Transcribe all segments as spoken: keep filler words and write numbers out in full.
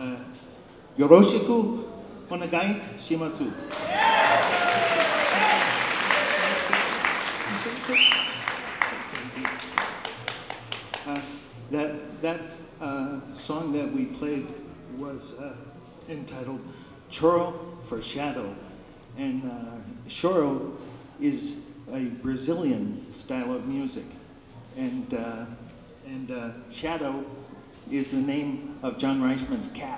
Uh, yoroshiku onegai shimasu. Uh, that that uh, song that we played was uh, entitled Choro for Shadow. And uh, choro is a Brazilian style of music. And, uh, and uh, Shadow is the name of John Reichman's cat.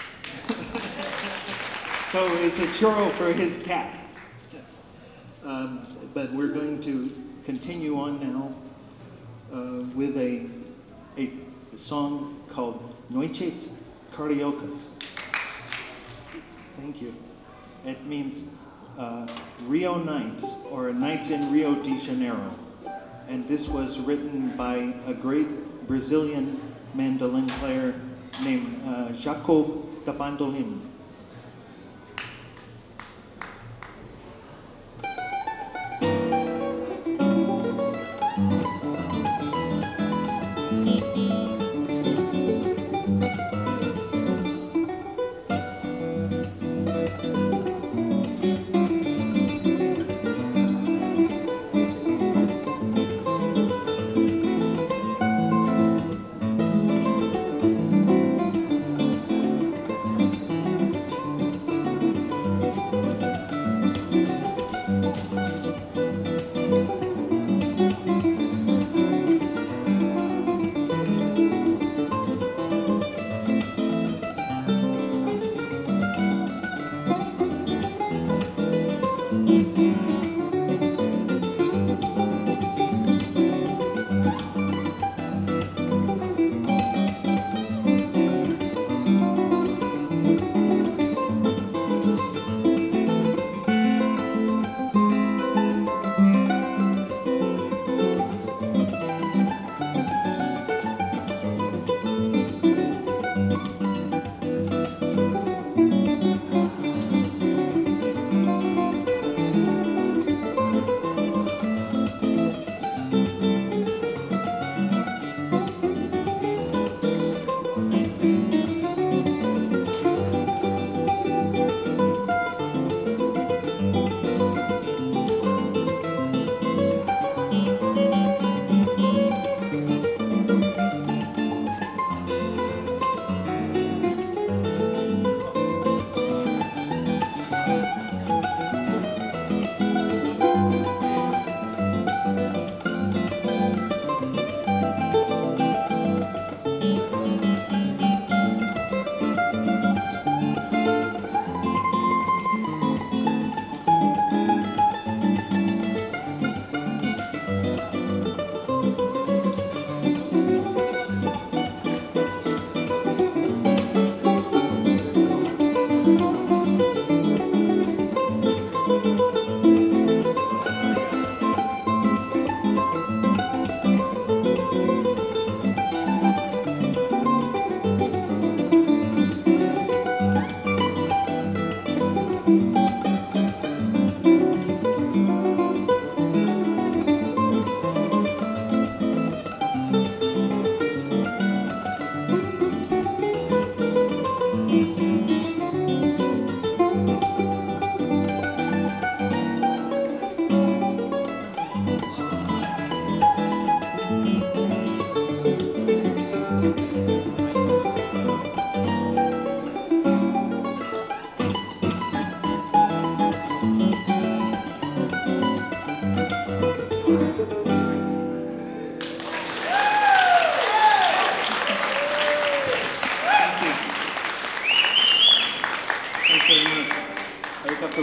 So it's a choro for his cat. Um, but we're going to continue on now uh, with a, a song called Noites Cariocas. Thank you. It means uh, Rio Nights, or Nights in Rio de Janeiro. And this was written by a great Brazilian mandolin player named uh, Jacob da Bandolim.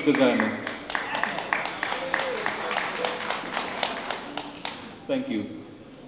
Thank you.